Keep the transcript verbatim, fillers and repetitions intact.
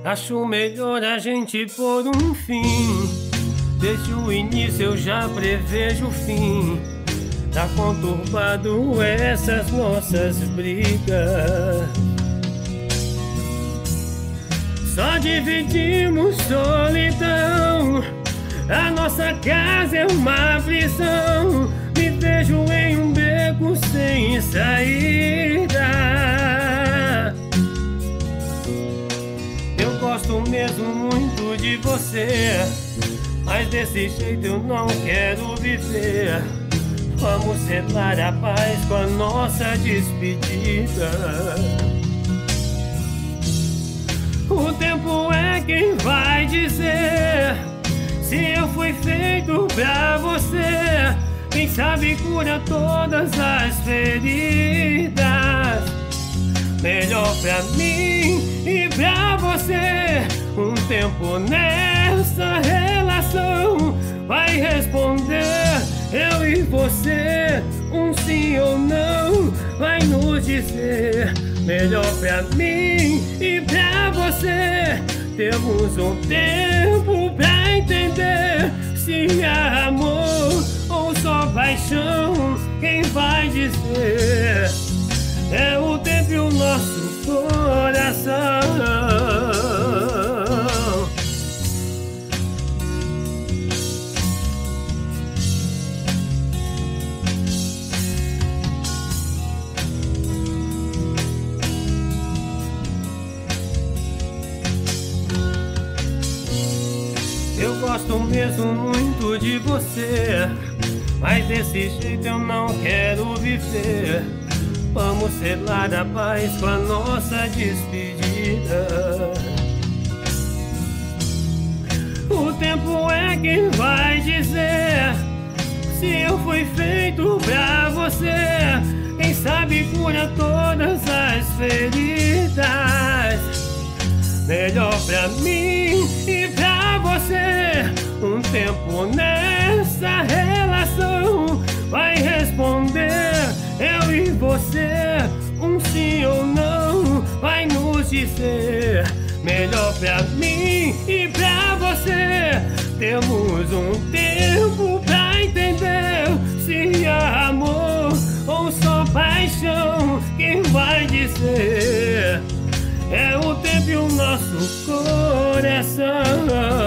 Acho melhor a gente pôr um fim. Desde o início eu já prevejo o fim. Tá conturbado essas nossas brigas. Só dividimos solidão. A nossa casa é uma prisão. Me vejo em um beco sem saída. Eu gosto mesmo muito de você, mas desse jeito eu não quero viver. Vamos selar a paz com a nossa despedida. O tempo é quem vai dizer se eu fui feito pra você. Quem sabe cura todas as feridas. Melhor pra mim e pra você. Um tempo nessa relação vai responder. Eu e você, um sim ou não, vai nos dizer. Melhor pra mim e pra você. Temos um tempo pra entender se é amor ou só paixão. Quem vai dizer? É o tempo e o nosso coração. Eu gosto mesmo muito de você, mas desse jeito eu não quero viver. Vamos selar a paz com a nossa despedida. O tempo é quem vai dizer se eu fui feito pra você. Quem sabe cura todas as feridas. Melhor pra mim e pra você. Um tempo nessa relação vai responder. Eu e você, um sim ou não, vai nos dizer. Melhor pra mim e pra você. Temos um tempo pra entender se é amor ou só paixão. Quem vai dizer? É o tempo e o nosso coração.